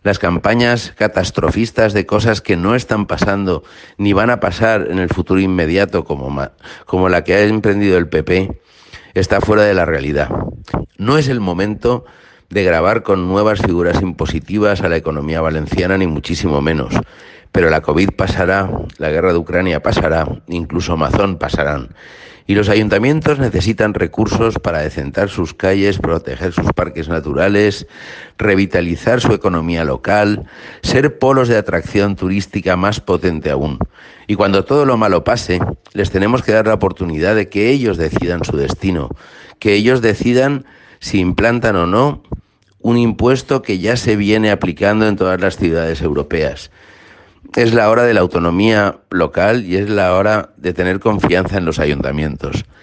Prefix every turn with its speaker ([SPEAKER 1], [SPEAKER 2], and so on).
[SPEAKER 1] Las campañas catastrofistas de cosas que no están pasando ni van a pasar en el futuro inmediato, como la que ha emprendido el PP, está fuera de la realidad. No es el momento de gravar con nuevas figuras impositivas a la economía valenciana, ni muchísimo menos. Pero la COVID pasará, la guerra de Ucrania pasará, incluso Amazon pasarán. Y los ayuntamientos necesitan recursos para decentar sus calles, proteger sus parques naturales, revitalizar su economía local, ser polos de atracción turística más potente aún. Y cuando todo lo malo pase, les tenemos que dar la oportunidad de que ellos decidan su destino, que ellos decidan si implantan o no un impuesto que ya se viene aplicando en todas las ciudades europeas. Es la hora de la autonomía local y es la hora de tener confianza en los ayuntamientos.